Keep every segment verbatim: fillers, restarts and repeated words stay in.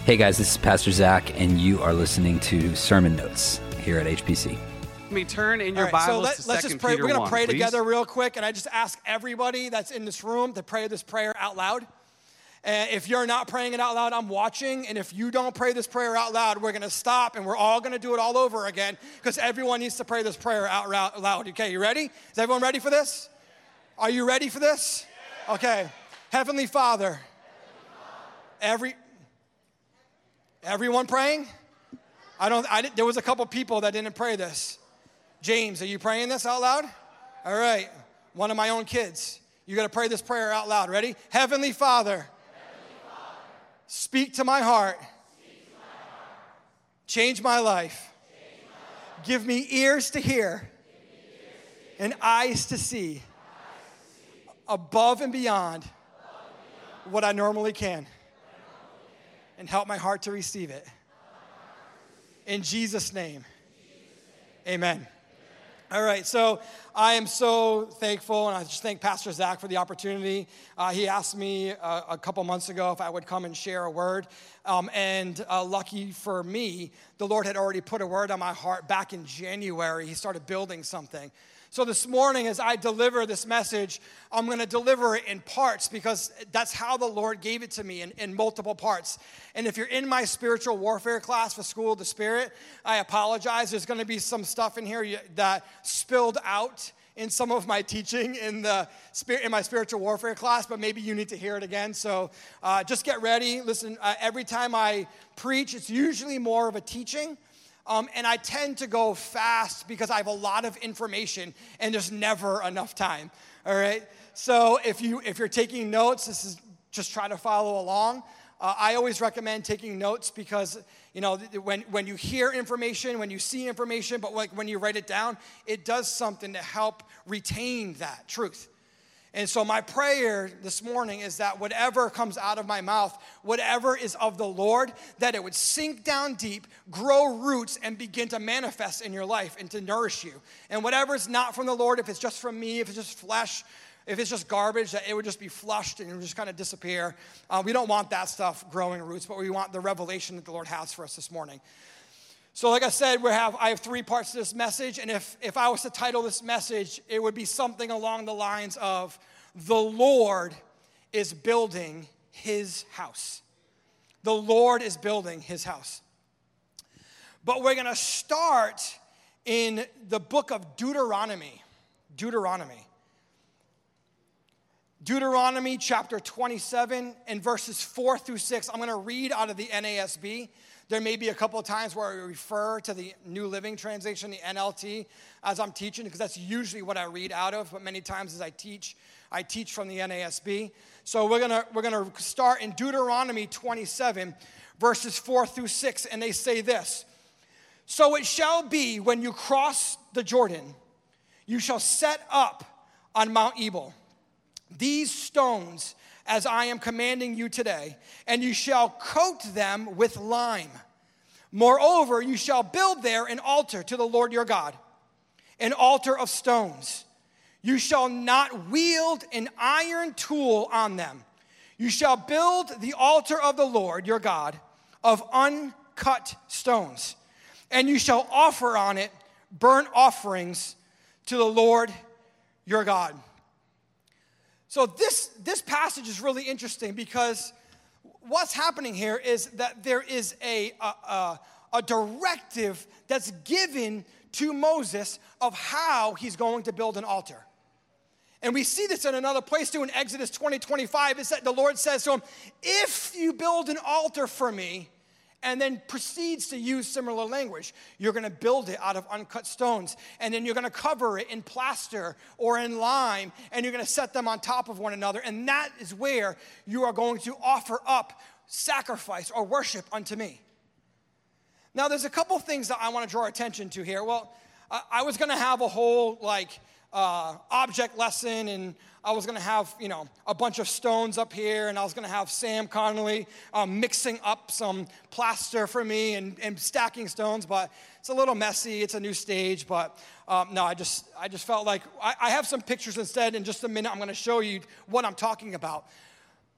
Hey guys, this is Pastor Zach, and you are listening to Sermon Notes here at H P C. Let me turn in your All right, so Bibles let, to let's Second just pray. Peter We're going to one, pray please. together real quick, and I just ask everybody that's in this room to pray this prayer out loud. And if you're not praying it out loud, I'm watching, and if you don't pray this prayer out loud, we're going to stop, and we're all going to do it all over again, because everyone needs to pray this prayer out loud. Okay, you ready? Is everyone ready for this? Are you ready for this? Okay. Heavenly Father, every everyone praying? I don't. I, there was a couple people that didn't pray this. James, are you praying this out loud? All right. One of my own kids. You got to pray this prayer out loud. Ready? Heavenly Father, Heavenly Father, speak to my heart. Speak to my heart. Change my life. Change my life. Give me ears to hear, Give me ears to hear. and eyes to see, eyes to see. Above and beyond, Above and beyond. what I normally can, I normally can. And help my heart to receive it. In Jesus' name, amen. All right, so I am so thankful, and I just thank Pastor Zach for the opportunity. Uh, he asked me uh, a couple months ago if I would come and share a word, um, and uh, lucky for me, the Lord had already put a word on my heart back in January. He started building something. So this morning, as I deliver this message, I'm going to deliver it in parts because that's how the Lord gave it to me, in, in multiple parts. And if you're in my spiritual warfare class for School of the Spirit, I apologize. There's going to be some stuff in here that spilled out in some of my teaching in the spirit in my spiritual warfare class, but maybe you need to hear it again. So uh, just get ready. Listen, uh, every time I preach, it's usually more of a teaching. Um, and I tend to go fast because I have a lot of information and there's never enough time, all right? So if, you, if you're taking notes, this is just try to follow along. Uh, I always recommend taking notes because, you know, when, when you hear information, when you see information, but like when you write it down, it does something to help retain that truth. And so my prayer this morning is that whatever comes out of my mouth, whatever is of the Lord, that it would sink down deep, grow roots, and begin to manifest in your life and to nourish you. And whatever is not from the Lord, if it's just from me, if it's just flesh, if it's just garbage, that it would just be flushed and it would just kind of disappear. Uh, we don't want that stuff growing roots, but we want the revelation that the Lord has for us this morning. So like I said, we have I have three parts to this message, and if, if I was to title this message, it would be something along the lines of, the Lord is building his house. The Lord is building his house. But we're going to start in the book of Deuteronomy. Deuteronomy. Deuteronomy chapter twenty-seven and verses four through six. I'm going to read out of the N A S B. There may be a couple of times where I refer to the New Living Translation, the N L T, as I'm teaching, because that's usually what I read out of. But many times as I teach, I teach from the N A S B. So we're gonna we're gonna start in Deuteronomy twenty-seven, verses four through six, and they say this: So it shall be when you cross the Jordan, you shall set up on Mount Ebal these stones as I am commanding you today, and you shall coat them with lime. Moreover, you shall build there an altar to the Lord your God, an altar of stones. You shall not wield an iron tool on them. You shall build the altar of the Lord your God of uncut stones, and you shall offer on it burnt offerings to the Lord your God. So this, this passage is really interesting because what's happening here is that there is a, a, a, a directive that's given to Moses of how he's going to build an altar. And we see this in another place too in Exodus twenty, twenty-five. It's that the Lord says to him, if you build an altar for me, and then proceeds to use similar language. You're going to build it out of uncut stones, and then you're going to cover it in plaster or in lime, and you're going to set them on top of one another, and that is where you are going to offer up sacrifice or worship unto me. Now, there's a couple things that I want to draw attention to here. Well, I, I was going to have a whole, like, uh, object lesson, and I was going to have, you know, a bunch of stones up here, and I was going to have Sam Connolly um, mixing up some plaster for me and, and stacking stones, but it's a little messy. It's a new stage, but um, no, I just I just felt like I, I have some pictures instead. In just a minute, I'm going to show you what I'm talking about.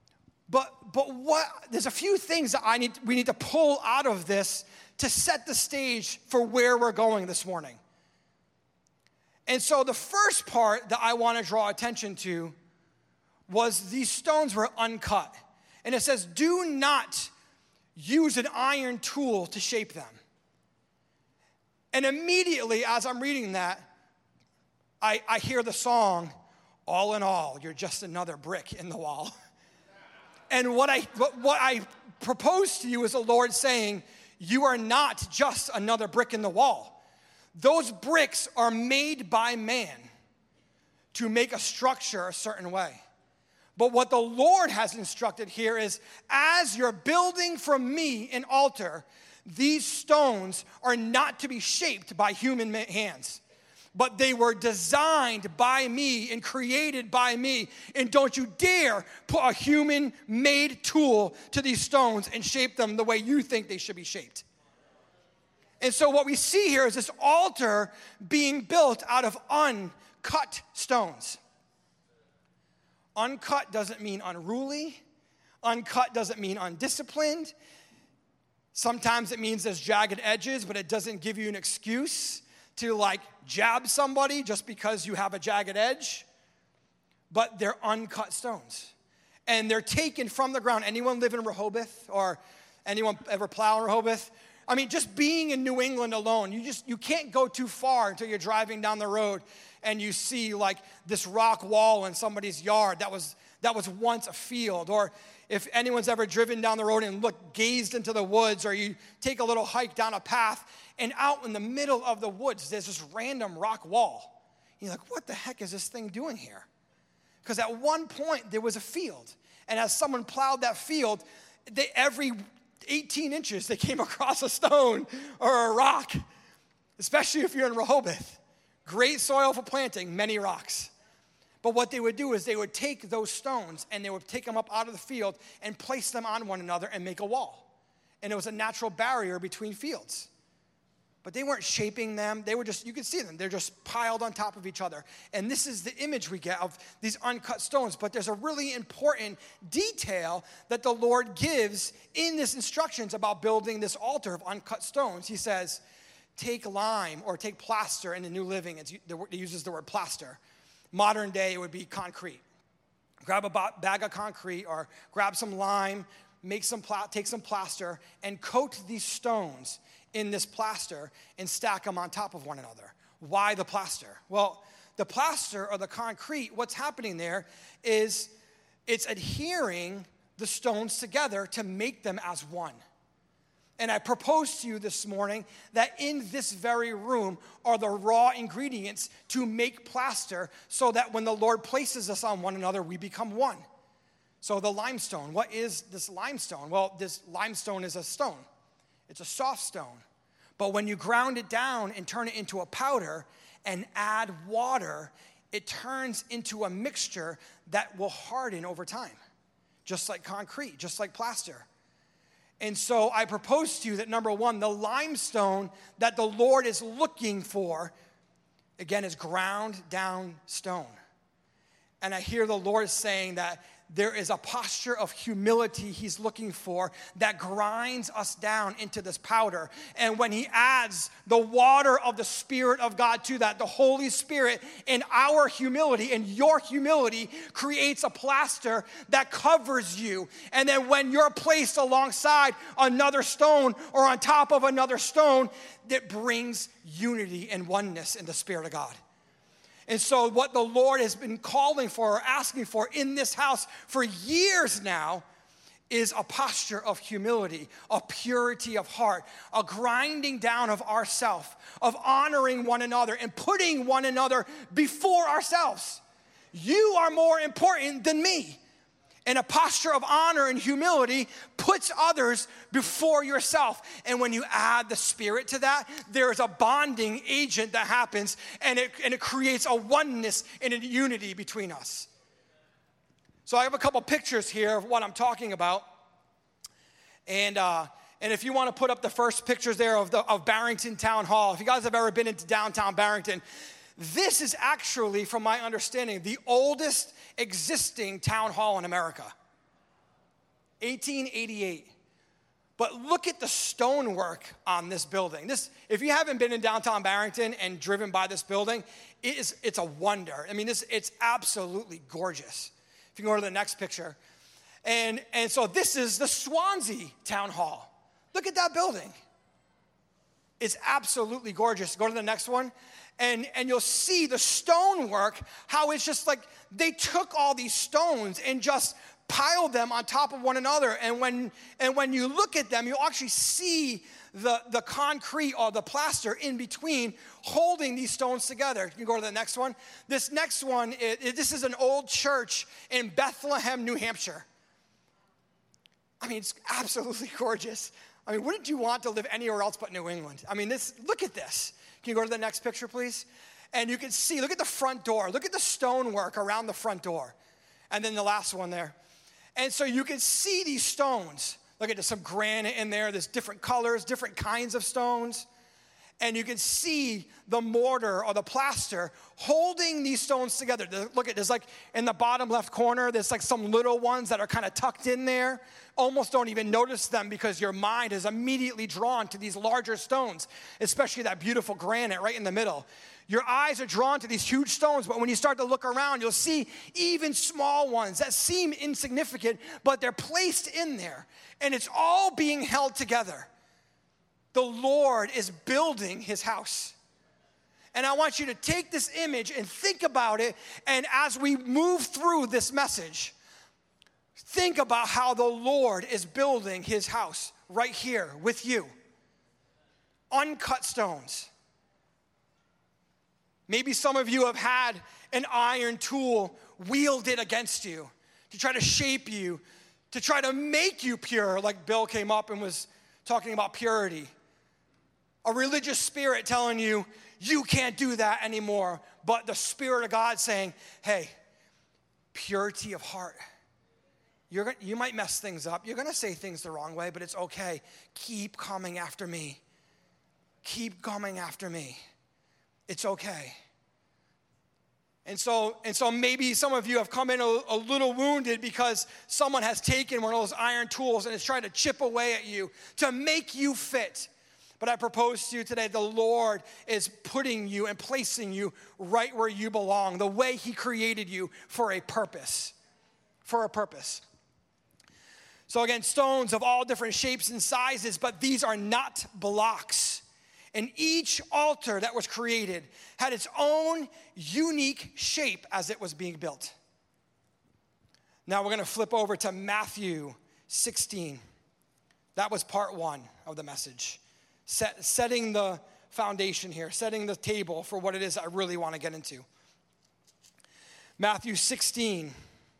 But but what there's a few things that I need we need to pull out of this to set the stage for where we're going this morning. And so the first part that I want to draw attention to was these stones were uncut. And it says, do not use an iron tool to shape them. And immediately as I'm reading that, I, I hear the song, all in all, you're just another brick in the wall. And what I, what, what I propose to you is the Lord saying, you are not just another brick in the wall. Those bricks are made by man to make a structure a certain way. But what the Lord has instructed here is, as you're building from me an altar, these stones are not to be shaped by human hands, but they were designed by me and created by me. And don't you dare put a human-made tool to these stones and shape them the way you think they should be shaped. And so what we see here is this altar being built out of uncut stones. Uncut doesn't mean unruly. Uncut doesn't mean undisciplined. Sometimes it means there's jagged edges, but it doesn't give you an excuse to like jab somebody just because you have a jagged edge. But they're uncut stones. And they're taken from the ground. Anyone live in Rehoboth or anyone ever plow in Rehoboth? I mean, just being in New England alone, you just you can't go too far until you're driving down the road and you see like this rock wall in somebody's yard that was that was once a field. Or if anyone's ever driven down the road and looked, gazed into the woods, or you take a little hike down a path, and out in the middle of the woods, there's this random rock wall. You're like, what the heck is this thing doing here? Because at one point, there was a field. And as someone plowed that field, they, every eighteen inches, they came across a stone or a rock, especially if you're in Rehoboth. Great soil for planting, many rocks. But what they would do is they would take those stones and they would take them up out of the field and place them on one another and make a wall. And it was a natural barrier between fields. But they weren't shaping them. They were just, you could see them. They're just piled on top of each other. And this is the image we get of these uncut stones. But there's a really important detail that the Lord gives in this instructions about building this altar of uncut stones. He says, take lime or take plaster in the New Living. It's, it uses the word plaster. Modern day, it would be concrete. Grab a bag of concrete or grab some lime, make some pla- take some plaster, and coat these stones in this plaster and stack them on top of one another. Why the plaster? Well, the plaster or the concrete, what's happening there is it's adhering the stones together to make them as one. And I propose to you this morning that in this very room are the raw ingredients to make plaster so that when the Lord places us on one another, we become one. So the limestone, what is this limestone? Well, this limestone is a stone. It's a soft stone. But when you ground it down and turn it into a powder and add water, it turns into a mixture that will harden over time, just like concrete, just like plaster. And so I propose to you that, number one, the limestone that the Lord is looking for, again, is ground down stone. And I hear the Lord saying that there is a posture of humility he's looking for that grinds us down into this powder. And when he adds the water of the Spirit of God to that, the Holy Spirit in our humility and your humility creates a plaster that covers you. And then when you're placed alongside another stone or on top of another stone, that brings unity and oneness in the Spirit of God. And so what the Lord has been calling for or asking for in this house for years now is a posture of humility, a purity of heart, a grinding down of ourself, of honoring one another and putting one another before ourselves. You are more important than me. And a posture of honor and humility puts others before yourself. And when you add the Spirit to that, there is a bonding agent that happens, and it, and it creates a oneness and a unity between us. So I have a couple pictures here of what I'm talking about. And uh, and if you want to put up the first pictures there of, the, of Barrington Town Hall, if you guys have ever been into downtown Barrington, this is actually, from my understanding, the oldest existing town hall in America. eighteen eighty-eight. But look at the stonework on this building. This, if you haven't been in downtown Barrington and driven by this building, it is, it's a wonder. I mean, this, it's absolutely gorgeous. If you can go to the next picture. And, and so this is the Swansea Town Hall. Look at that building. It's absolutely gorgeous. Go to the next one. And, and you'll see the stonework, how it's just like they took all these stones and just piled them on top of one another. And when, and when you look at them, you'll actually see the, the concrete or the plaster in between holding these stones together. You can go to the next one. This next one, it, it, this is an old church in Bethlehem, New Hampshire. I mean, it's absolutely gorgeous. I mean, wouldn't you want to live anywhere else but New England? I mean, this. Look at this. Can you go to the next picture, please? And you can see, look at the front door. Look at the stonework around the front door. And then the last one there. And so you can see these stones. Look at, there's some granite in there. There's different colors, different kinds of stones. And you can see the mortar or the plaster holding these stones together. Look at, there's like in the bottom left corner, there's like some little ones that are kind of tucked in there. Almost don't even notice them because your mind is immediately drawn to these larger stones, especially that beautiful granite right in the middle. Your eyes are drawn to these huge stones, but when you start to look around, you'll see even small ones that seem insignificant, but they're placed in there, and it's all being held together. The Lord is building his house. And I want you to take this image and think about it, and as we move through this message, think about how the Lord is building his house right here with you. Uncut stones. Maybe some of you have had an iron tool wielded against you to try to shape you, to try to make you pure, like Bill came up and was talking about purity. A religious spirit telling you, you can't do that anymore, but the Spirit of God saying, hey, purity of heart. You're gonna, you might mess things up. You're going to say things the wrong way, but it's okay. Keep coming after me. Keep coming after me. It's okay. And so, and so maybe some of you have come in a, a little wounded because someone has taken one of those iron tools and is trying to chip away at you to make you fit. But I propose to you today, the Lord is putting you and placing you right where you belong, the way he created you for a purpose. For a purpose. So again, stones of all different shapes and sizes, but these are not blocks. And each altar that was created had its own unique shape as it was being built. Now we're going to flip over to Matthew sixteen. That was part one of the message. Set, setting the foundation here, setting the table for what it is I really want to get into. Matthew sixteen.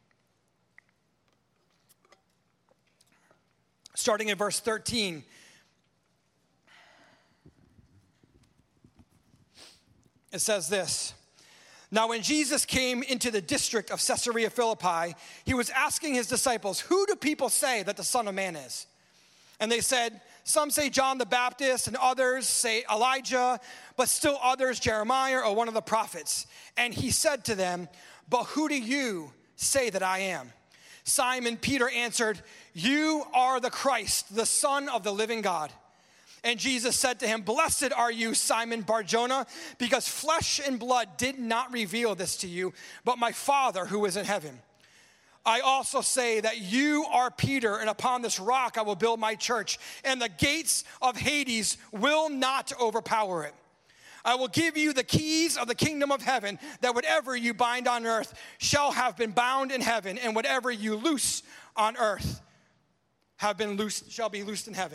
Starting in verse thirteen. It says this. Now when Jesus came into the district of Caesarea Philippi, he was asking his disciples, who do people say that the Son of Man is? And they said, some say John the Baptist, and others say Elijah, but still others Jeremiah or one of the prophets. And he said to them, but who do you say that I am? Simon Peter answered, you are the Christ, the Son of the living God. And Jesus said to him, blessed are you, Simon Bar-Jonah, because flesh and blood did not reveal this to you, but my Father who is in heaven. I also say that you are Peter, and upon this rock I will build my church, and the gates of Hades will not overpower it. I will give you the keys of the kingdom of heaven, that whatever you bind on earth shall have been bound in heaven, and whatever you loose on earth have been loosed, shall be loosed in heaven.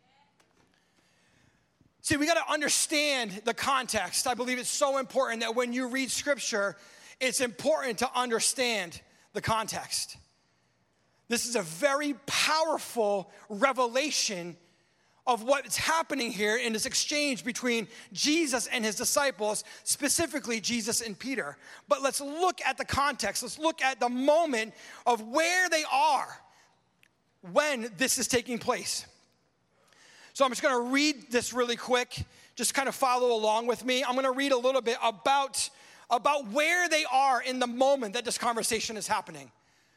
See, we got to understand the context. I believe it's so important that when you read scripture, it's important to understand the context. This is a very powerful revelation of what's happening here in this exchange between Jesus and his disciples, specifically Jesus and Peter. But let's look at the context. Let's look at the moment of where they are when this is taking place. So I'm just going to read this really quick. Just kind of follow along with me. I'm going to read a little bit about, about where they are in the moment that this conversation is happening.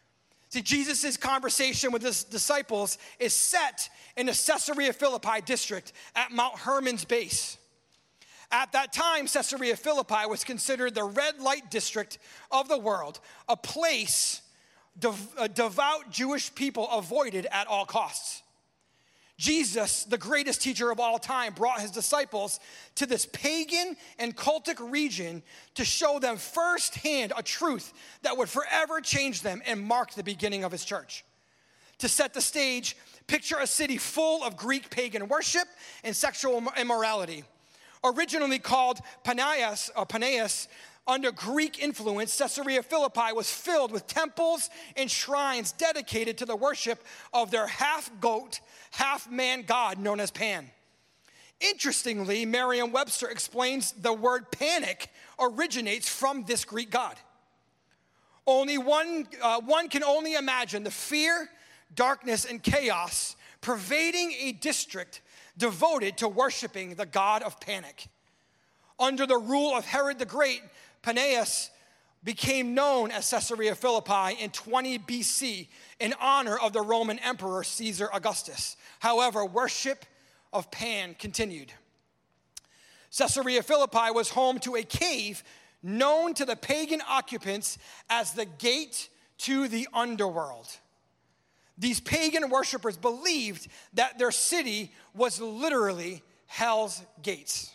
See, Jesus' conversation with his disciples is set in the Caesarea Philippi district at Mount Hermon's base. At that time, Caesarea Philippi was considered the red light district of the world, a place dev- a devout Jewish people avoided at all costs. Jesus, the greatest teacher of all time, brought his disciples to this pagan and cultic region to show them firsthand a truth that would forever change them and mark the beginning of his church. To set the stage, picture a city full of Greek pagan worship and sexual immorality. Originally called Panaeus, or Panaeus, under Greek influence, Caesarea Philippi was filled with temples and shrines dedicated to the worship of their half-goat, half-man god known as Pan. Interestingly, Merriam-Webster explains the word panic originates from this Greek god. Only one, uh, one can only imagine the fear, darkness, and chaos pervading a district devoted to worshiping the god of panic. Under the rule of Herod the Great, Panaeus became known as Caesarea Philippi in twenty B C in honor of the Roman Emperor Caesar Augustus. However, worship of Pan continued. Caesarea Philippi was home to a cave known to the pagan occupants as the gate to the underworld. These pagan worshipers believed that their city was literally hell's gates,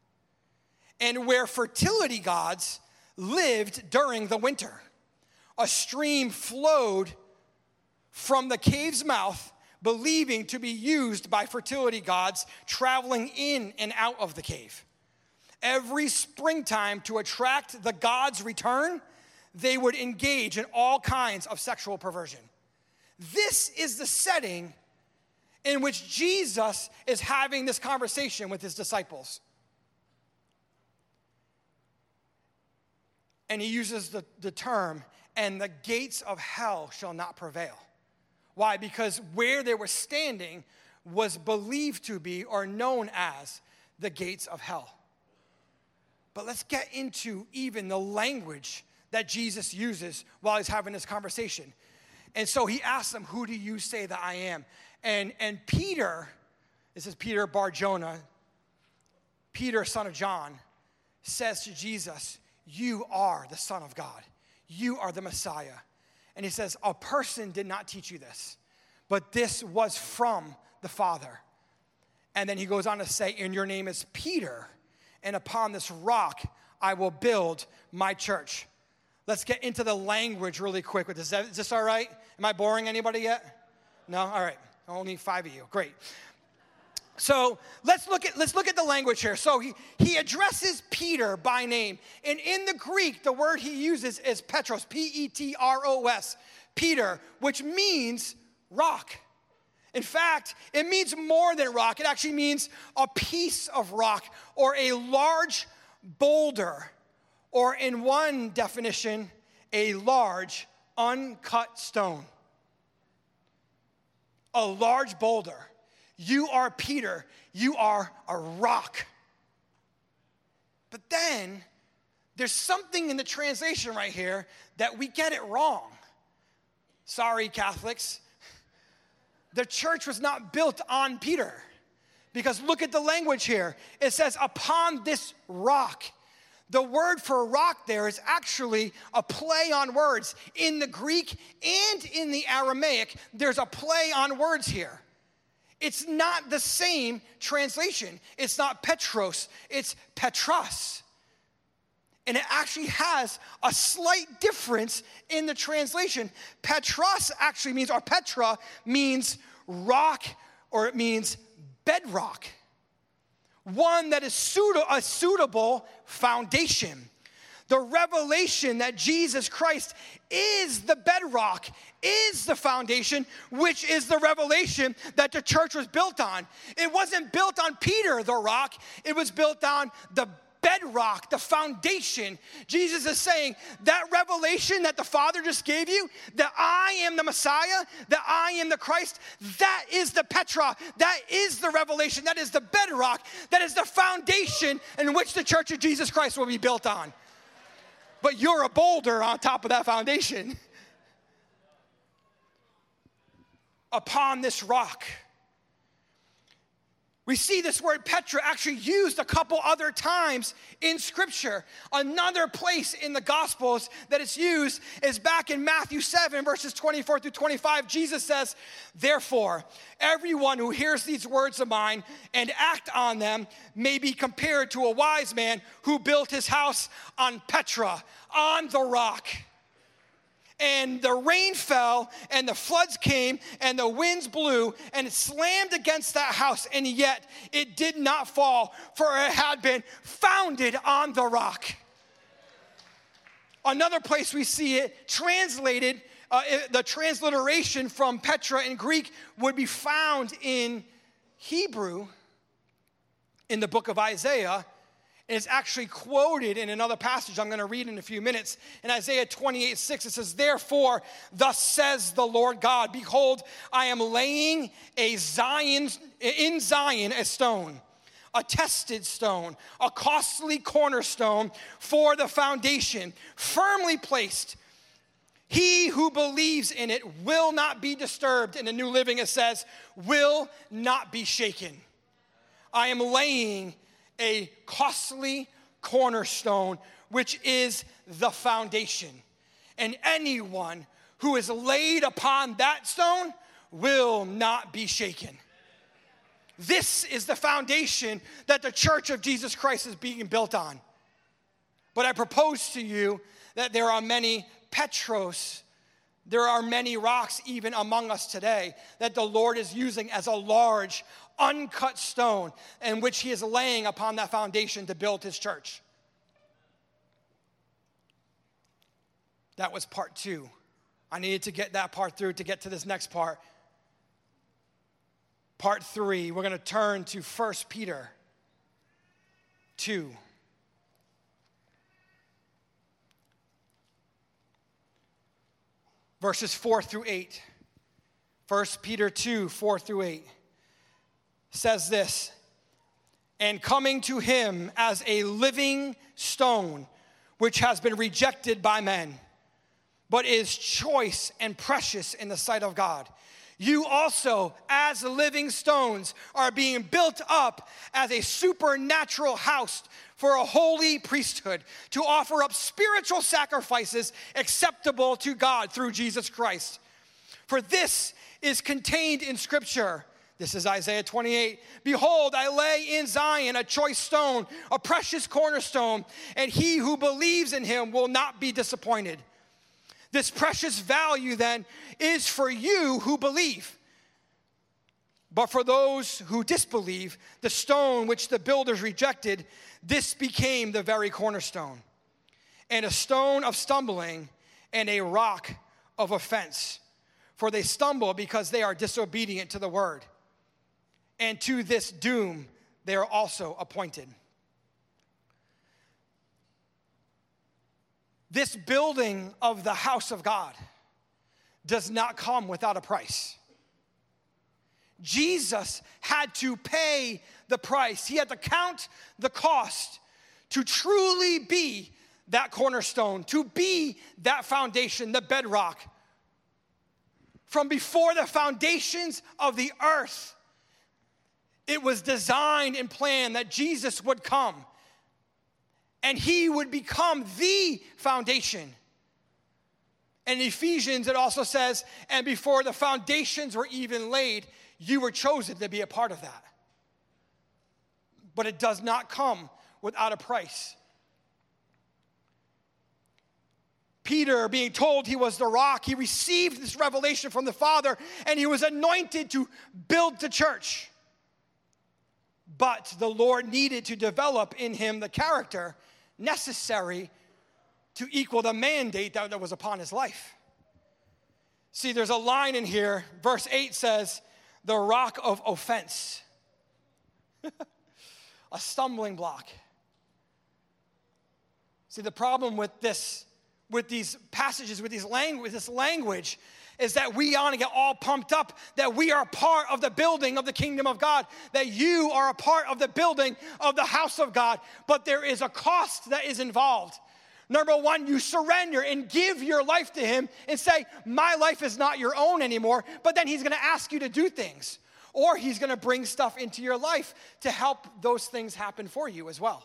and where fertility gods lived during the winter. A stream flowed from the cave's mouth, believing to be used by fertility gods traveling in and out of the cave. Every springtime, to attract the gods' return, they would engage in all kinds of sexual perversion. This is the setting in which Jesus is having this conversation with his disciples. And he uses the, the term, and the gates of hell shall not prevail. Why? Because where they were standing was believed to be or known as the gates of hell. But let's get into even the language that Jesus uses while he's having this conversation. And so he asks them, who do you say that I am? And, and Peter, this is Peter Bar Jonah, Peter, son of John, says to Jesus, you are the Son of God. You are the Messiah. And he says, a person did not teach you this, but this was from the Father. And then he goes on to say, and your name is Peter, and upon this rock I will build my church. Let's get into the language really quick with this. Is this all right? Am I boring anybody yet? No? All right. Only five of you. Great. So let's look at let's look at the language here. So he, he addresses Peter by name. And in the Greek, the word he uses is Petros, P E T R O S, Peter, which means rock. In fact, it means more than rock. It actually means a piece of rock or a large boulder, or in one definition, a large uncut stone. A large boulder. You are Peter. You are a rock. But then there's something in the translation right here that we get it wrong. Sorry, Catholics. The church was not built on Peter. Because look at the language here. It says, upon this rock. The word for rock there is actually a play on words. In the Greek and in the Aramaic, there's a play on words here. It's not the same translation. It's not Petros, it's Petros. And it actually has a slight difference in the translation. Petros actually means, or Petra means rock, or it means bedrock. One that is suit- a suitable foundation. The revelation that Jesus Christ is the bedrock, is the foundation, which is the revelation that the church was built on. It wasn't built on Peter, the rock. It was built on the bedrock, the foundation. Jesus is saying that revelation that the Father just gave you, that I am the Messiah, that I am the Christ, that is the Petra, that is the revelation, that is the bedrock, that is the foundation in which the church of Jesus Christ will be built on. But you're a boulder on top of that foundation. upon this rock. We see this word Petra actually used a couple other times in Scripture. Another place in the Gospels that it's used is back in Matthew seven, verses twenty-four through twenty-five. Jesus says, therefore, everyone who hears these words of mine and act on them may be compared to a wise man who built his house on Petra, on the rock. And the rain fell, and the floods came, and the winds blew, and it slammed against that house, and yet it did not fall, for it had been founded on the rock. Another place we see it translated, uh, it, the transliteration from Petra in Greek would be found in Hebrew in the book of Isaiah. And it's actually quoted in another passage I'm going to read in a few minutes. In Isaiah twenty-eight six, it says, therefore, thus says the Lord God, behold, I am laying a Zion, in Zion a stone, a tested stone, a costly cornerstone for the foundation, firmly placed. He who believes in it will not be disturbed. In the New Living, it says, will not be shaken. I am laying a costly cornerstone, which is the foundation. And anyone who is laid upon that stone will not be shaken. This is the foundation that the Church of Jesus Christ is being built on. But I propose to you that there are many Petros, there are many rocks even among us today that the Lord is using as a large, uncut stone in which he is laying upon that foundation to build his church. That was part two. I needed to get that part through to get to this next part. Part three, we're going to turn to First Peter two. Verses four through eight. First Peter two, four through eight. Says this, and coming to him as a living stone, which has been rejected by men, but is choice and precious in the sight of God. You also, as living stones, are being built up as a supernatural house for a holy priesthood, to offer up spiritual sacrifices acceptable to God through Jesus Christ. For this is contained in Scripture. This is Isaiah twenty-eight. Behold, I lay in Zion a choice stone, a precious cornerstone, and he who believes in him will not be disappointed. This precious value then is for you who believe. But for those who disbelieve, the stone which the builders rejected, this became the very cornerstone, and a stone of stumbling and a rock of offense. For they stumble because they are disobedient to the word. And to this doom they are also appointed. This building of the house of God does not come without a price. Jesus had to pay the price. He had to count the cost to truly be that cornerstone, to be that foundation, the bedrock. From before the foundations of the earth, it was designed and planned that Jesus would come and he would become the foundation. And in Ephesians, it also says, and before the foundations were even laid, you were chosen to be a part of that. But it does not come without a price. Peter, being told he was the rock, he received this revelation from the Father, and he was anointed to build the church. But the Lord needed to develop in him the character necessary to equal the mandate that, that was upon his life. See, there's a line in here. Verse eight says, the rock of offense. A stumbling block. See, the problem with this, with these passages, with these language, this language, is that we want to get all pumped up that we are part of the building of the kingdom of God, that you are a part of the building of the house of God, but there is a cost that is involved. Number one, you surrender and give your life to him and say, my life is not your own anymore, but then he's going to ask you to do things. Or he's going to bring stuff into your life to help those things happen for you as well.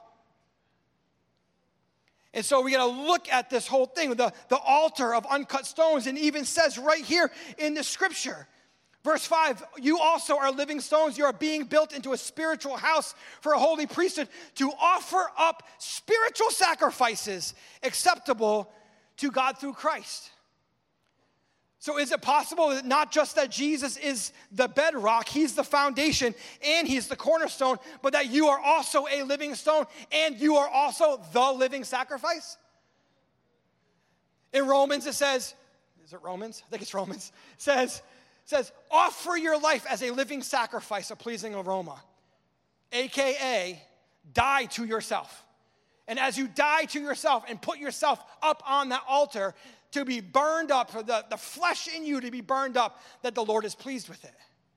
And so we got to look at this whole thing, the, the altar of uncut stones, and even says right here in the scripture, verse five, you also are living stones. You are being built into a spiritual house for a holy priesthood to offer up spiritual sacrifices acceptable to God through Christ. So is it possible that not just that Jesus is the bedrock, he's the foundation, and he's the cornerstone, but that you are also a living stone, and you are also the living sacrifice? In Romans it says, is it Romans? I think it's Romans. It says, it says, offer your life as a living sacrifice, a pleasing aroma, A K A die to yourself. And as you die to yourself and put yourself up on that altar, to be burned up, for the, the flesh in you to be burned up, that the Lord is pleased with it.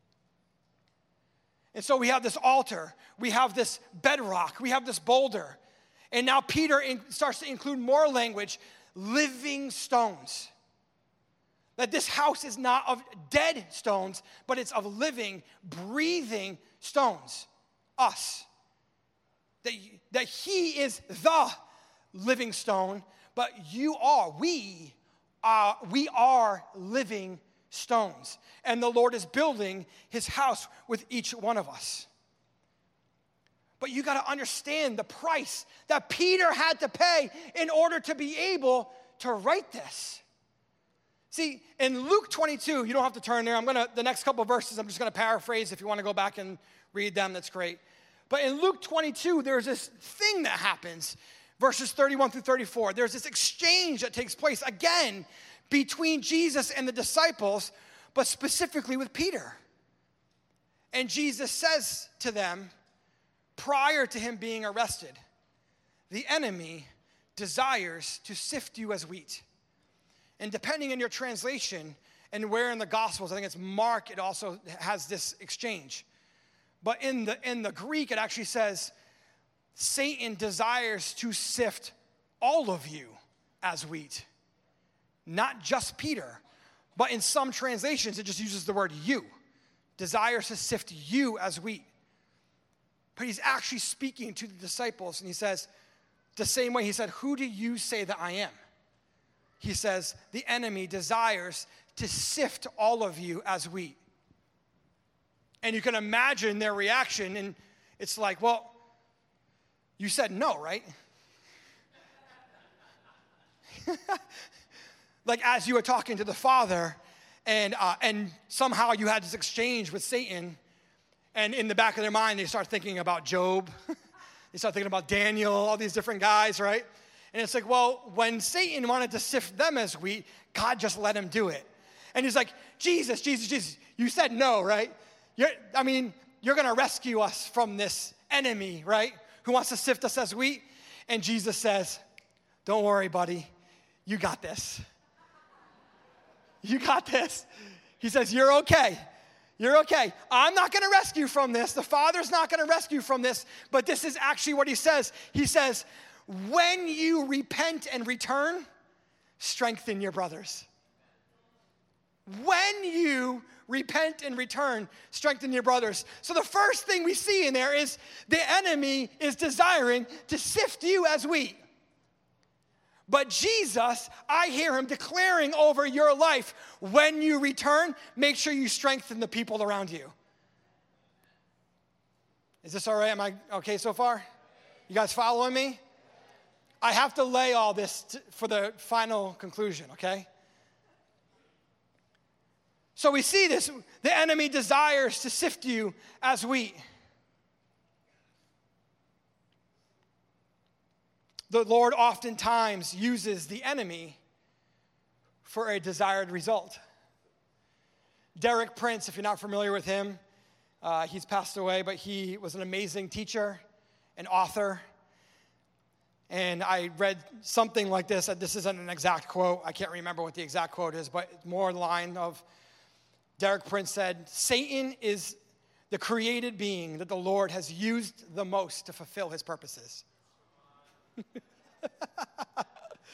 And so we have this altar, we have this bedrock, we have this boulder. And now Peter in, starts to include more language, living stones. That this house is not of dead stones, but it's of living, breathing stones, us. That, that he is the living stone, but you are, we Uh, we are living stones. And the Lord is building his house with each one of us. But you got to understand the price that Peter had to pay in order to be able to write this. See, in Luke twenty-two, you don't have to turn there. I'm going to, the next couple of verses, I'm just going to paraphrase. If you want to go back and read them, that's great. But in Luke twenty-two, there's this thing that happens. Verses thirty-one through thirty-four, there's this exchange that takes place again between Jesus and the disciples, but specifically with Peter. And Jesus says to them, prior to him being arrested, the enemy desires to sift you as wheat. And depending on your translation and where in the Gospels, I think it's Mark, it also has this exchange. But in the, in the Greek, it actually says, Satan desires to sift all of you as wheat. Not just Peter, but in some translations, it just uses the word you. Desires to sift you as wheat. But he's actually speaking to the disciples, and he says, the same way he said, who do you say that I am? He says, the enemy desires to sift all of you as wheat. And you can imagine their reaction, and it's like, well, you said no, right? Like as you were talking to the Father, and uh, and somehow you had this exchange with Satan, and in the back of their mind, they start thinking about Job. They start thinking about Daniel, all these different guys, right? And it's like, well, when Satan wanted to sift them as wheat, God just let him do it. And he's like, Jesus, Jesus, Jesus, you said no, right? You're, I mean, you're going to rescue us from this enemy, right? Who wants to sift us as wheat? And Jesus says, don't worry, buddy. You got this. You got this. He says, you're okay. You're okay. I'm not going to rescue from this. The Father's not going to rescue from this. But this is actually what he says. He says, when you repent and return, strengthen your brothers. When you repent and return, strengthen your brothers. So the first thing we see in there is the enemy is desiring to sift you as wheat. But Jesus, I hear him declaring over your life, when you return, make sure you strengthen the people around you. Is this all right? Am I okay so far? You guys following me? I have to lay all this t- for the final conclusion, okay? So we see this, the enemy desires to sift you as wheat. The Lord oftentimes uses the enemy for a desired result. Derek Prince, if you're not familiar with him, uh, he's passed away, but he was an amazing teacher, an author. And I read something like this. This isn't an exact quote. I can't remember what the exact quote is, but it's more in line of Derek Prince said, Satan is the created being that the Lord has used the most to fulfill his purposes.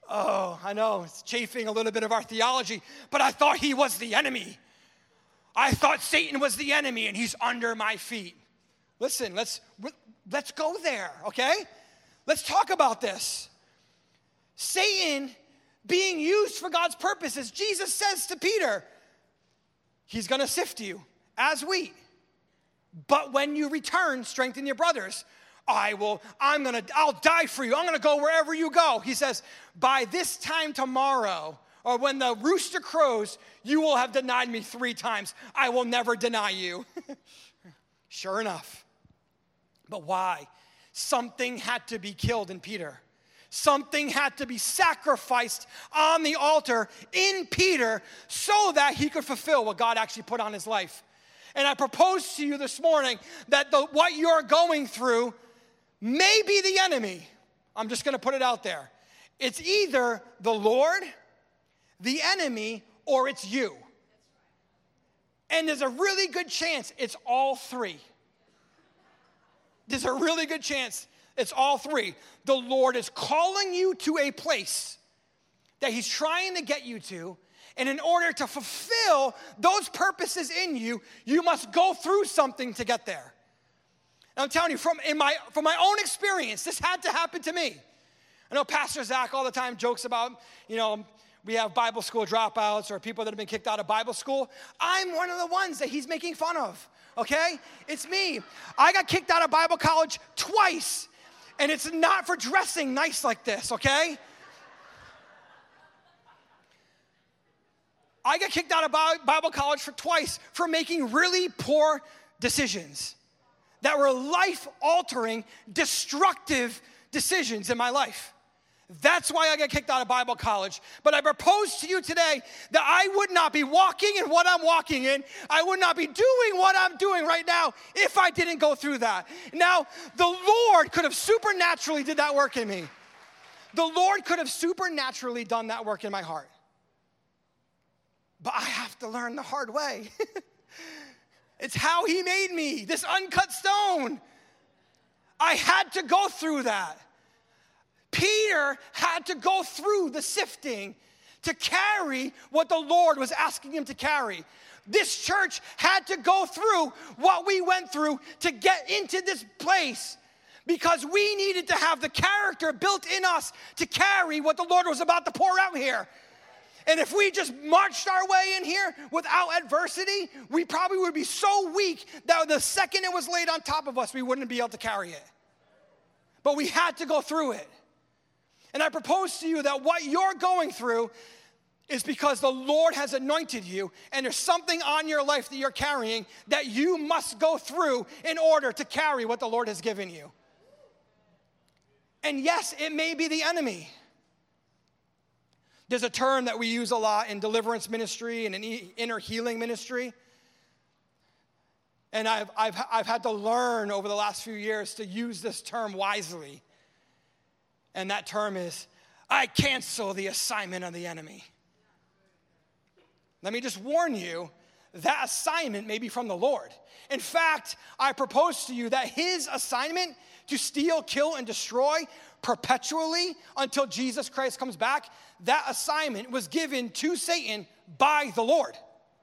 Oh, I know, it's chafing a little bit of our theology, but I thought he was the enemy. I thought Satan was the enemy and he's under my feet. Listen, let's let's go there, okay? Let's talk about this. Satan being used for God's purposes. Jesus says to Peter, he's going to sift you as wheat. But when you return, strengthen your brothers. I will, I'm going to, I'll die for you. I'm going to go wherever you go. He says, by this time tomorrow, or when the rooster crows, you will have denied me three times. I will never deny you. Sure enough. But why? Something had to be killed in Peter. Something had to be sacrificed on the altar in Peter so that he could fulfill what God actually put on his life. And I propose to you this morning that the, what you're going through may be the enemy. I'm just going to put it out there. It's either the Lord, the enemy, or it's you. And there's a really good chance it's all three. There's a really good chance it's all three. The Lord is calling you to a place that he's trying to get you to. And in order to fulfill those purposes in you, you must go through something to get there. And I'm telling you, from, in my, from my own experience, this had to happen to me. I know Pastor Zach all the time jokes about, you know, we have Bible school dropouts or people that have been kicked out of Bible school. I'm one of the ones that he's making fun of, okay? It's me. I got kicked out of Bible college twice, and it's not for dressing nice like this, okay? I got kicked out of Bible college for twice for making really poor decisions that were life-altering, destructive decisions in my life. That's why I got kicked out of Bible college. But I propose to you today that I would not be walking in what I'm walking in. I would not be doing what I'm doing right now if I didn't go through that. Now, the Lord could have supernaturally did that work in me. The Lord could have supernaturally done that work in my heart. But I have to learn the hard way. It's how he made me, this uncut stone. I had to go through that. Peter had to go through the sifting to carry what the Lord was asking him to carry. This church had to go through what we went through to get into this place because we needed to have the character built in us to carry what the Lord was about to pour out here. And if we just marched our way in here without adversity, we probably would be so weak that the second it was laid on top of us, we wouldn't be able to carry it. But we had to go through it. And I propose to you that what you're going through is because the Lord has anointed you, and there's something on your life that you're carrying that you must go through in order to carry what the Lord has given you. And yes, it may be the enemy. There's a term that we use a lot in deliverance ministry and in inner healing ministry. And I've, I've, I've had to learn over the last few years to use this term wisely. And that term is, I cancel the assignment of the enemy. Let me just warn you, that assignment may be from the Lord. In fact, I propose to you that his assignment to steal, kill, and destroy perpetually until Jesus Christ comes back, that assignment was given to Satan by the Lord.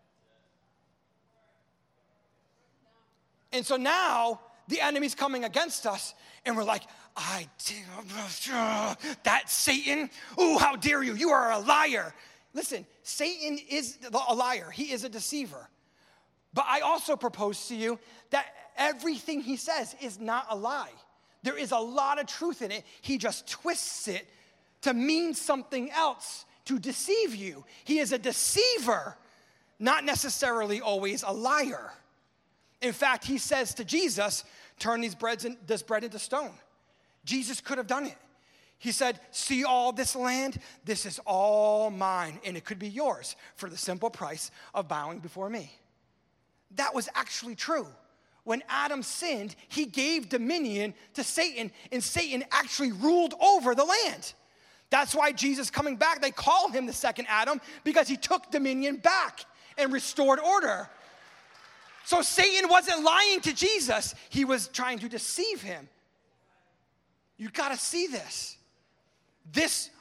And so now the enemy's coming against us, and we're like, I did, that's Satan. Oh, how dare you? You are a liar. Listen, Satan is a liar. He is a deceiver. But I also propose to you that everything he says is not a lie. There is a lot of truth in it. He just twists it to mean something else, to deceive you. He is a deceiver, not necessarily always a liar. In fact, he says to Jesus, turn these breads in, this bread into stone. Jesus could have done it. He said, see all this land? This is all mine, and it could be yours for the simple price of bowing before me. That was actually true. When Adam sinned, he gave dominion to Satan, and Satan actually ruled over the land. That's why Jesus coming back, they call him the second Adam, because he took dominion back and restored order. So Satan wasn't lying to Jesus. He was trying to deceive him. You got to see this. This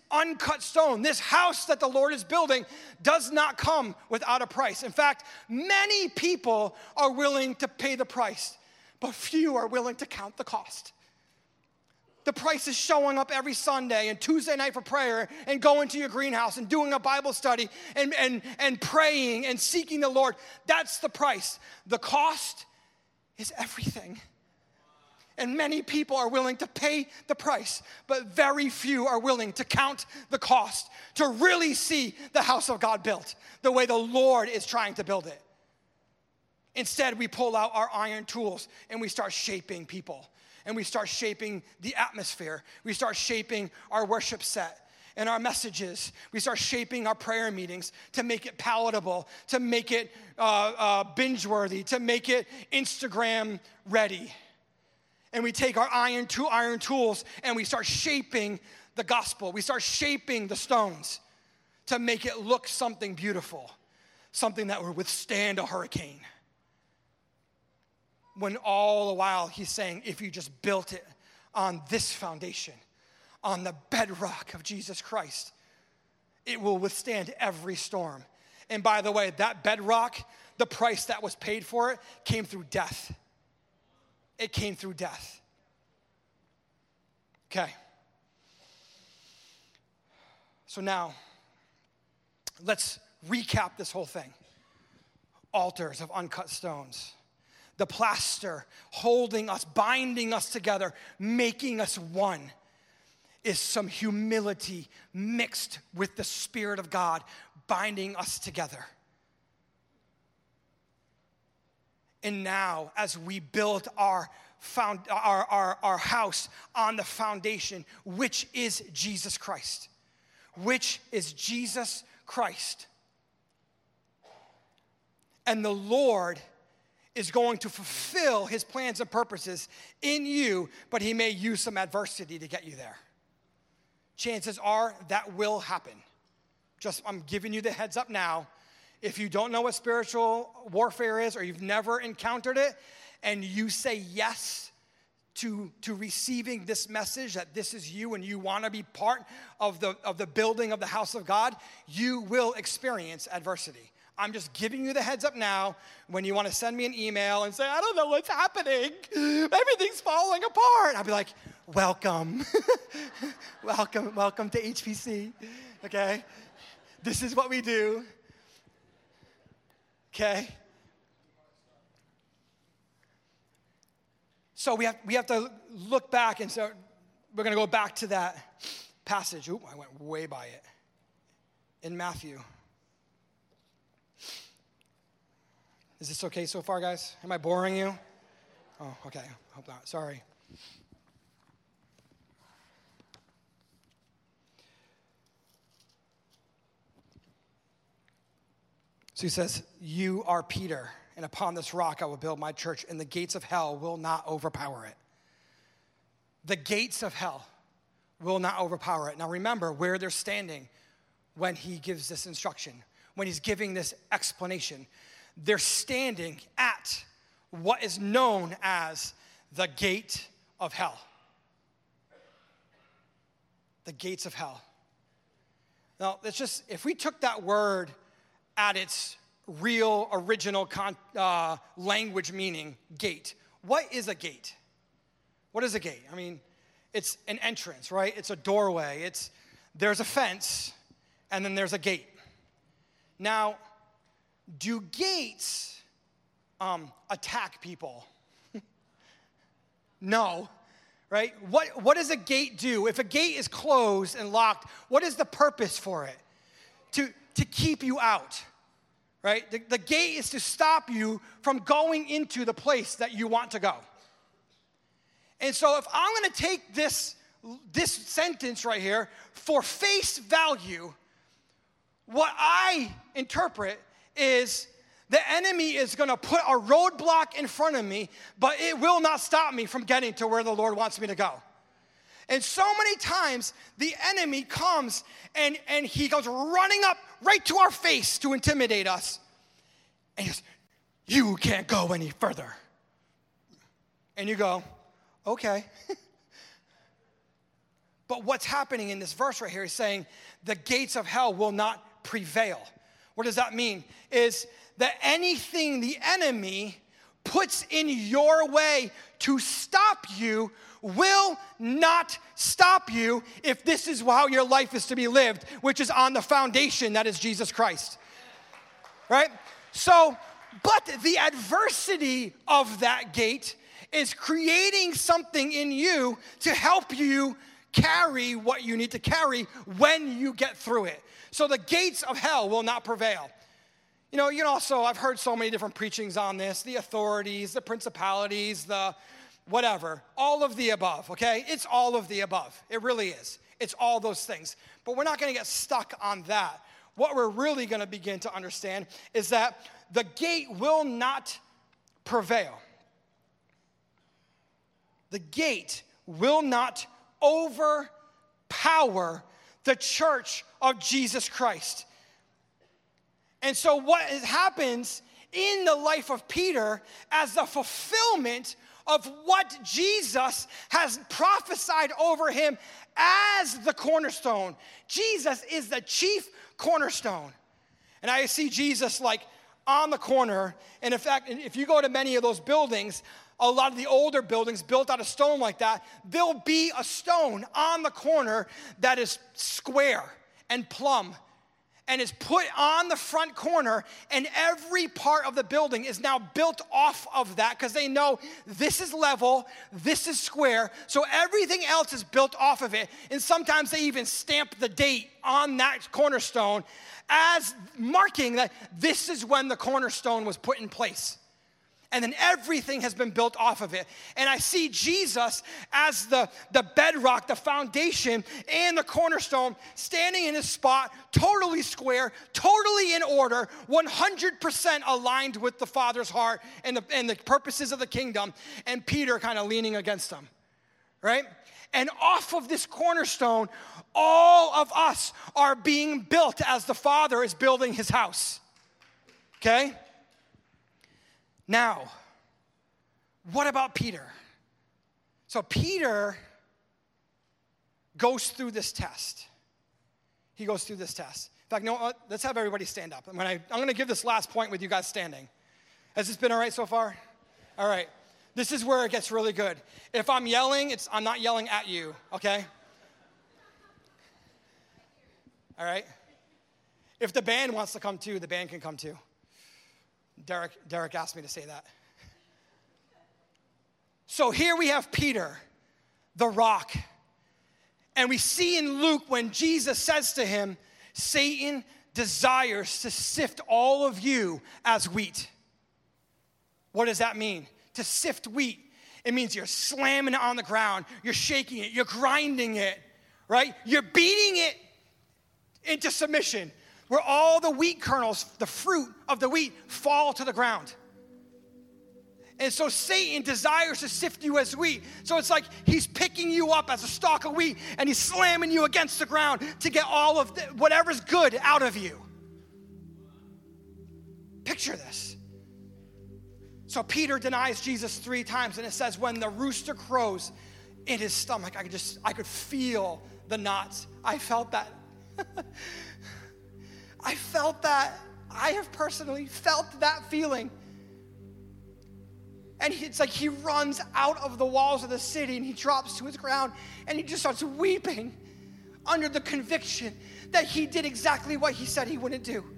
uncut stone, this house that the Lord is building, does not come without a price. In fact, many people are willing to pay the price, but few are willing to count the cost. The price is showing up every Sunday and Tuesday night for prayer and going to your greenhouse and doing a Bible study and, and, and praying and seeking the Lord. That's the price. The cost is everything. And many people are willing to pay the price, but very few are willing to count the cost to really see the house of God built the way the Lord is trying to build it. Instead, we pull out our iron tools and we start shaping people. And we start shaping the atmosphere. We start shaping our worship set and our messages. We start shaping our prayer meetings to make it palatable, to make it uh, uh, binge-worthy, to make it Instagram ready. And we take our iron, two iron tools and we start shaping the gospel. We start shaping the stones to make it look something beautiful, something that will withstand a hurricane. When all the while he's saying, if you just built it on this foundation, on the bedrock of Jesus Christ, it will withstand every storm. And by the way, that bedrock, the price that was paid for it, came through death. It came through death. Okay. So now, let's recap this whole thing. Altars of uncut stones. The plaster holding us, binding us together, making us one, is some humility mixed with the Spirit of God binding us together. And now, as we build our, found, our, our, our house on the foundation, which is Jesus Christ, which is Jesus Christ, and the Lord is going to fulfill his plans and purposes in you, but he may use some adversity to get you there. Chances are that will happen. Just, I'm giving you the heads up now. If you don't know what spiritual warfare is or you've never encountered it, and you say yes to, to receiving this message that this is you and you want to be part of the, of the building of the house of God, you will experience adversity. I'm just giving you the heads up now. When you want to send me an email and say, I don't know what's happening, everything's falling apart, I'll be like, welcome. welcome, welcome to H P C, okay? This is what we do, okay? So we have, we have to look back, and so we're going to go back to that passage. Oop, I went way by it. In Matthew. Is this okay so far, guys? Am I boring you? Oh, okay. Hope not. Sorry. So he says, you are Peter, and upon this rock I will build my church, and the gates of hell will not overpower it. The gates of hell will not overpower it. Now remember where they're standing when he gives this instruction, when he's giving this explanation. They're standing at what is known as the gate of hell. The gates of hell. Now, let's just, if we took that word at its real, original con, uh, language meaning, gate, what is a gate? What is a gate? I mean, it's an entrance, right? It's a doorway. It's, there's a fence, and then there's a gate. Now, do gates um, attack people? No, right? What, what does a gate do? If a gate is closed and locked, what is the purpose for it? To, to keep you out, right? The, the gate is to stop you from going into the place that you want to go. And so if I'm going to take this, this sentence right here for face value, what I interpret is the enemy is going to put a roadblock in front of me, but it will not stop me from getting to where the Lord wants me to go. And so many times the enemy comes and, and he goes running up right to our face to intimidate us. And he goes, you can't go any further. And you go, okay. But what's happening in this verse right here is saying the gates of hell will not prevail. What does that mean? Is that anything the enemy puts in your way to stop you will not stop you if this is how your life is to be lived, which is on the foundation that is Jesus Christ. Right? So, but the adversity of that gate is creating something in you to help you carry what you need to carry when you get through it. So the gates of hell will not prevail. You know, you know, also, I've heard so many different preachings on this, the authorities, the principalities, the whatever, all of the above, okay? It's all of the above. It really is. It's all those things. But we're not going to get stuck on that. What we're really going to begin to understand is that the gate will not prevail. The gate will not overpower the church of Jesus Christ. And so what happens in the life of Peter as the fulfillment of what Jesus has prophesied over him as the cornerstone. Jesus is the chief cornerstone. And I see Jesus like on the corner. And in fact, if you go to many of those buildings, a lot of the older buildings built out of stone like that, there'll be a stone on the corner that is square and plumb and is put on the front corner, and every part of the building is now built off of that because they know this is level, this is square, so everything else is built off of it. And sometimes they even stamp the date on that cornerstone as marking that this is when the cornerstone was put in place. And then everything has been built off of it. And I see Jesus as the, the bedrock, the foundation, and the cornerstone, standing in his spot, totally square, totally in order, one hundred percent aligned with the Father's heart and the, and the purposes of the kingdom, and Peter kind of leaning against him, right? And off of this cornerstone, all of us are being built as the Father is building his house, okay? Now, what about Peter? So Peter goes through this test. He goes through this test. In fact, no, let's have everybody stand up. I'm going to I'm going to give this last point with you guys standing. Has this been all right so far? All right. This is where it gets really good. If I'm yelling, it's I'm not yelling at you, okay? All right? If the band wants to come too, the band can come too. Derek, Derek asked me to say that. So here we have Peter, the rock. And we see in Luke when Jesus says to him, Satan desires to sift all of you as wheat. What does that mean? To sift wheat. It means you're slamming it on the ground. You're shaking it. You're grinding it, right? You're beating it into submission, where all the wheat kernels, the fruit of the wheat, fall to the ground. And so Satan desires to sift you as wheat. So it's like he's picking you up as a stalk of wheat, and he's slamming you against the ground to get all of the, whatever's good out of you. Picture this. So Peter denies Jesus three times, and it says when the rooster crows in his stomach, I could just, I could feel the knots. I felt that. I felt that. I have personally felt that feeling. And it's like he runs out of the walls of the city and he drops to his ground and he just starts weeping under the conviction that he did exactly what he said he wouldn't do.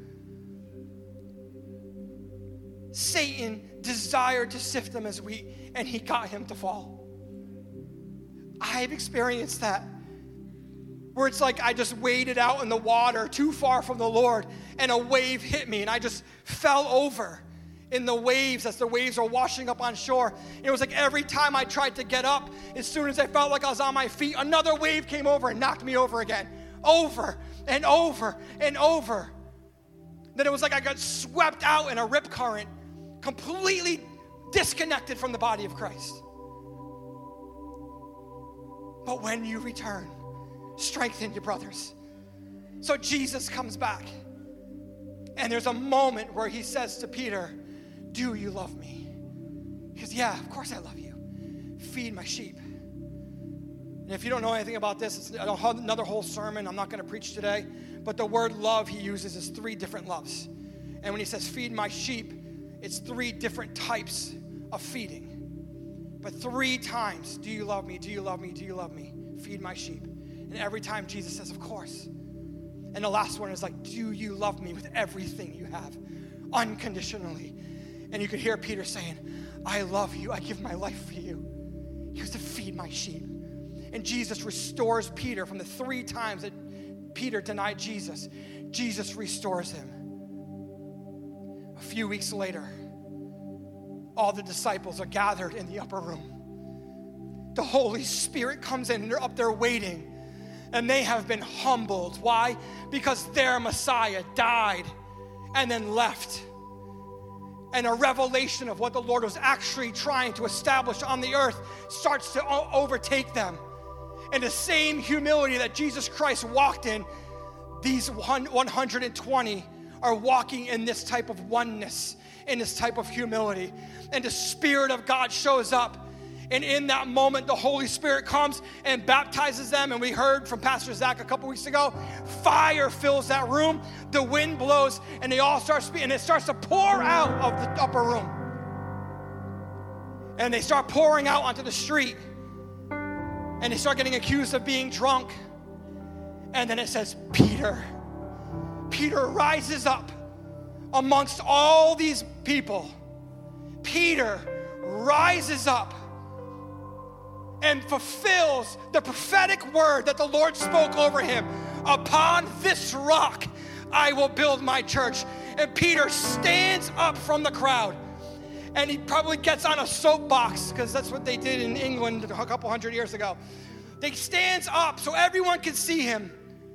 Satan desired to sift them as wheat, and he got him to fall. I've experienced that, where it's like I just waded out in the water too far from the Lord, and a wave hit me, and I just fell over in the waves as the waves are washing up on shore. It was like every time I tried to get up, as soon as I felt like I was on my feet, another wave came over and knocked me over again. Over and over and over. Then it was like I got swept out in a rip current, completely disconnected from the body of Christ. But when you return, strengthen your brothers. So Jesus comes back, and there's a moment where he says to Peter, do you love me? He goes, yeah, of course I love you. Feed my sheep. And if you don't know anything about this, it's another whole sermon. I'm not going to preach today. But the word love he uses is three different loves. And when he says feed my sheep, it's three different types of feeding. But three times, do you love me? Do you love me? Do you love me? Feed my sheep. And every time Jesus says, of course. And the last one is like, do you love me with everything you have? Unconditionally. And you could hear Peter saying, I love you. I give my life for you. He was to feed my sheep. And Jesus restores Peter from the three times that Peter denied Jesus. Jesus restores him. A few weeks later, all the disciples are gathered in the upper room. The Holy Spirit comes in and they're up there waiting. And they have been humbled. Why? Because their Messiah died and then left. And a revelation of what the Lord was actually trying to establish on the earth starts to o- overtake them. And the same humility that Jesus Christ walked in, these one hundred twenty are walking in this type of oneness, in this type of humility. And the Spirit of God shows up. And in that moment, the Holy Spirit comes and baptizes them. And we heard from Pastor Zach a couple weeks ago, fire fills that room, the wind blows, and they all start speaking, and it starts to pour out of the upper room. And they start pouring out onto the street. And they start getting accused of being drunk. And then it says, Peter. Peter rises up amongst all these people. Peter rises up and fulfills the prophetic word that the Lord spoke over him. Upon this rock, I will build my church. And Peter stands up from the crowd. And he probably gets on a soapbox, because that's what they did in England a couple hundred years ago. He stands up so everyone can see him.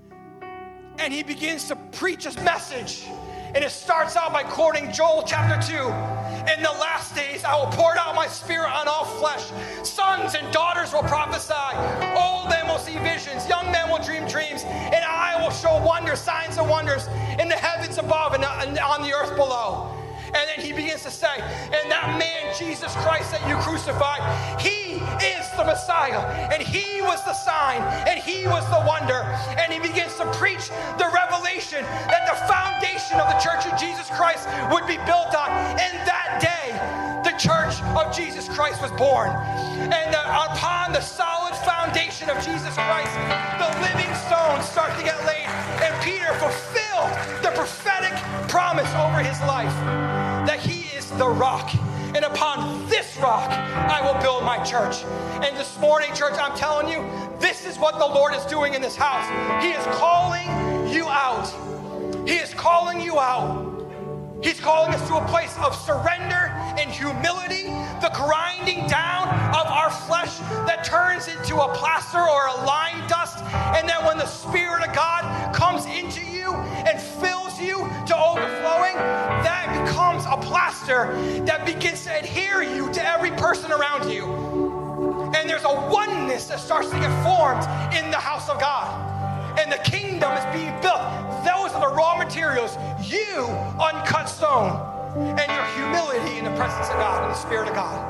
And he begins to preach his message. And it starts out by quoting Joel chapter two. In the last days, I will pour out my spirit on all flesh. Sons and daughters will prophesy. Old men will see visions. Young men will dream dreams. And I will show wonders, signs and wonders in the heavens above and on the earth below. And then he begins to say, and that man, Jesus Christ, that you crucified, he is the Messiah. And he was the sign. And he was the wonder. And he begins to preach the revelation that the foundation of the church of Jesus Christ would be built on. And that day, the church of Jesus Christ was born. And uh, upon the solid foundation of Jesus Christ, the living stones start to get laid. And Peter fulfilled the prophetic promise over his life, that he is the rock. And upon this rock, I will build my church. And this morning, church, I'm telling you, this is what the Lord is doing in this house. He is calling you out. He is calling you out. He's calling us to a place of surrender and humility, the grinding down of our flesh that turns into a plaster or a lime dust. And then when the Spirit of God comes into you and fills you to overflowing, that becomes a plaster that begins to adhere you to every person around you. And there's a oneness that starts to get formed in the house of God. And the kingdom is being built. Those are the raw materials. You, uncut stone, and your humility in the presence of God, in the Spirit of God.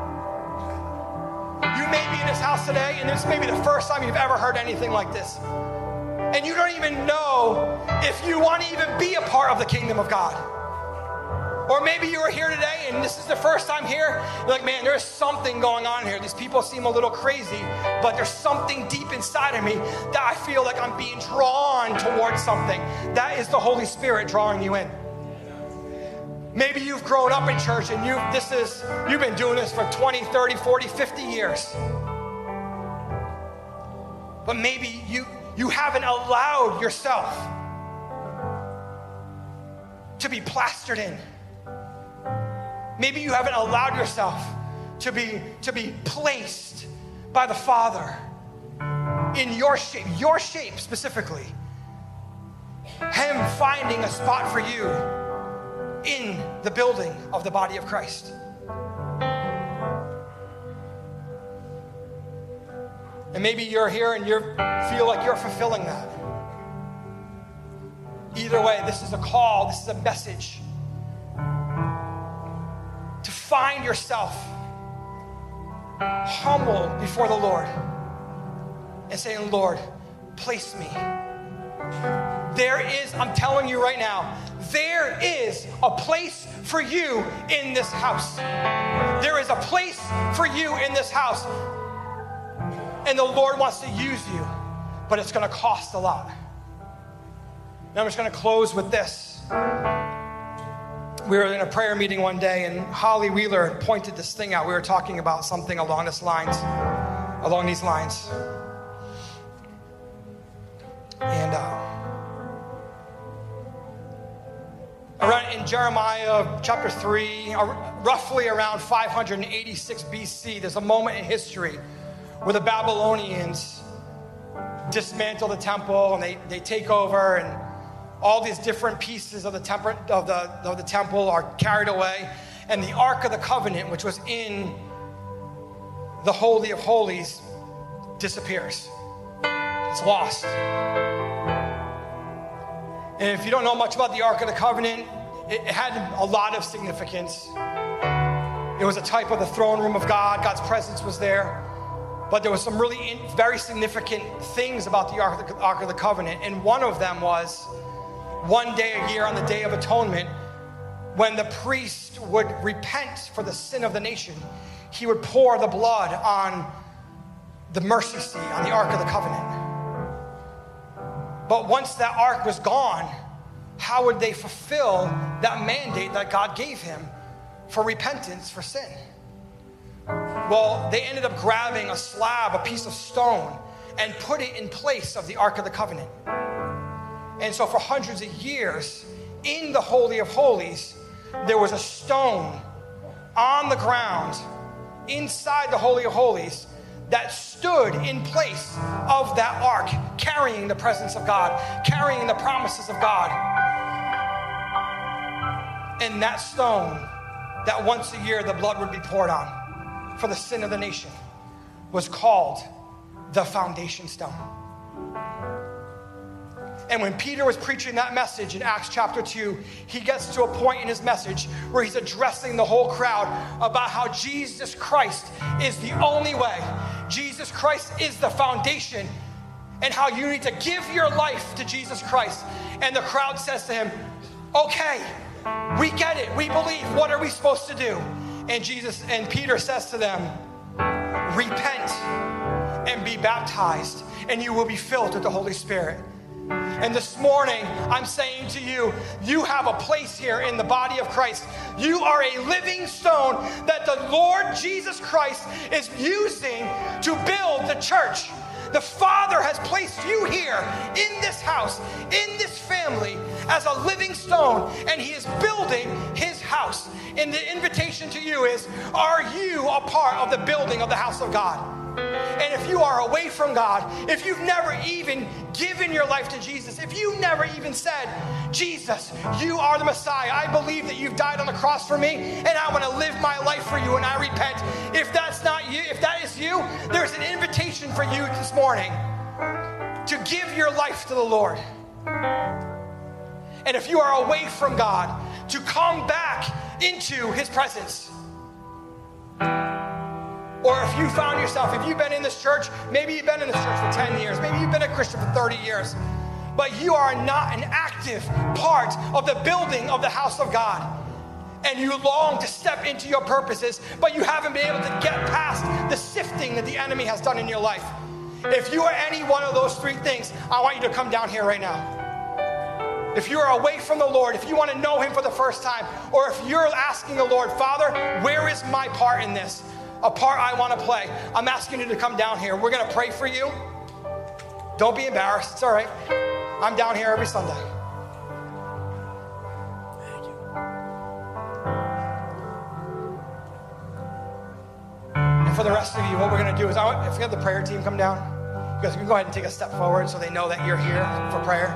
You may be in this house today, and this may be the first time you've ever heard anything like this. And you don't even know if you want to even be a part of the kingdom of God. Or maybe you are here today and this is the first time here. You're like, man, there's something going on here. These people seem a little crazy, but there's something deep inside of me that I feel like I'm being drawn towards something. That is the Holy Spirit drawing you in. Maybe you've grown up in church and you this is you've been doing this for twenty, thirty, forty, fifty years. But maybe you you haven't allowed yourself to be plastered in. Maybe you haven't allowed yourself to be, to be placed by the Father in your shape, your shape specifically. Him finding a spot for you in the building of the body of Christ. And maybe you're here and you feel like you're fulfilling that. Either way, this is a call, this is a message to find yourself humble before the Lord. and saying, Lord, place me. There is, I'm telling you right now, there is a place for you in this house. There is a place for you in this house. And the Lord wants to use you, but it's going to cost a lot. Now I'm just going to close with this. We were in a prayer meeting one day, and Holly Wheeler pointed this thing out. We were talking about something along this lines, along these lines. And uh, around in Jeremiah chapter three, uh, roughly around five hundred eighty-six B C, there's a moment in history where the Babylonians dismantle the temple and they, they take over, and all these different pieces of the, temper, of, the, of the temple are carried away. And the Ark of the Covenant, which was in the Holy of Holies, disappears. It's lost. And if you don't know much about the Ark of the Covenant, it had a lot of significance. It was a type of the throne room of God. God's presence was there. But there was some really in, very significant things about the Ark, of the Ark of the Covenant. And one of them was one day a year on the Day of Atonement, when the priest would repent for the sin of the nation, he would pour the blood on the mercy seat, on the Ark of the Covenant. But once that ark was gone, how would they fulfill that mandate that God gave him for repentance for sin? Well, they ended up grabbing a slab, a piece of stone, and put it in place of the Ark of the Covenant. And so for hundreds of years, in the Holy of Holies, there was a stone on the ground inside the Holy of Holies that stood in place of that ark, carrying the presence of God, carrying the promises of God. And that stone, that once a year the blood would be poured on for the sin of the nation, was called the foundation stone. And when Peter was preaching that message in Acts chapter two, he gets to a point in his message where he's addressing the whole crowd about how Jesus Christ is the only way. Jesus Christ is the foundation, and how you need to give your life to Jesus Christ. And the crowd says to him, okay, we get it, we believe, what are we supposed to do? And Jesus and Peter says to them, repent and be baptized, and you will be filled with the Holy Spirit. And this morning, I'm saying to you, you have a place here in the body of Christ. You are a living stone that the Lord Jesus Christ is using to build the church. The Father has placed you here in this house, in this family, as a living stone, and he is building his house. And the invitation to you is, are you a part of the building of the house of God? And if you are away from God, if you've never even given your life to Jesus, if you never even said, Jesus, you are the Messiah, I believe that you've died on the cross for me, and I want to live my life for you, and I repent. If that's not you, if that is you, there's an invitation for you this morning to give your life to the Lord. And if you are away from God, to come back into his presence. Or if you found yourself, if you've been in this church, maybe you've been in this church for ten years, maybe you've been a Christian for thirty years, but you are not an active part of the building of the house of God. And you long to step into your purposes, but you haven't been able to get past the sifting that the enemy has done in your life. If you are any one of those three things, I want you to come down here right now. If you are away from the Lord, if you want to know him for the first time, or if you're asking the Lord, Father, where is my part in this? A part I want to play. I'm asking you to come down here. We're going to pray for you. Don't be embarrassed. It's all right. I'm down here every Sunday. Thank you. And for the rest of you, what we're going to do is, I want, if we have the prayer team come down, you guys can go ahead and take a step forward so they know that you're here for prayer.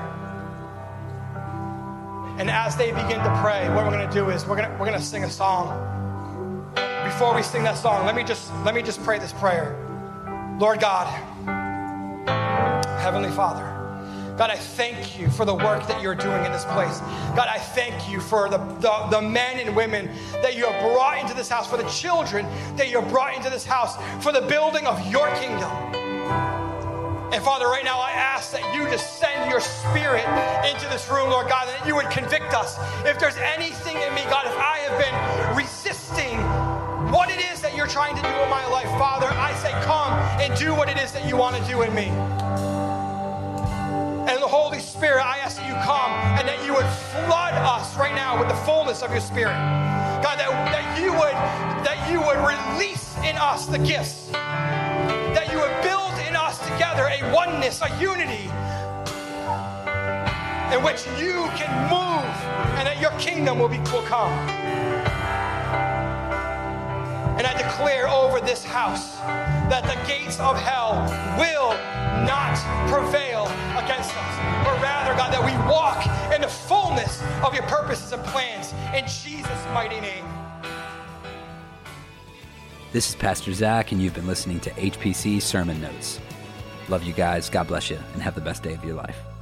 And as they begin to pray, what we're going to do is we're going to, we're going to sing a song. Before we sing that song, let me just let me just pray this prayer. Lord God, Heavenly Father, God, I thank you for the work that you're doing in this place. God, I thank you for the, the, the men and women that you have brought into this house, for the children that you have brought into this house, for the building of your kingdom. And Father, right now I ask that you just send your spirit into this room, Lord God, that you would convict us. If there's anything in me, God, if I have been resisting what it is that you're trying to do in my life, Father, I say come and do what it is that you want to do in me. And the Holy Spirit, I ask that you come and that you would flood us right now with the fullness of your Spirit. God, that, that you would that you would release in us the gifts, that you would build in us together a oneness, a unity in which you can move and that your kingdom will be will come. And I declare over this house that the gates of hell will not prevail against us, but rather, God, that we walk in the fullness of your purposes and plans in Jesus' mighty name. This is Pastor Zach, and you've been listening to H P C Sermon Notes. Love you guys. God bless you, and have the best day of your life.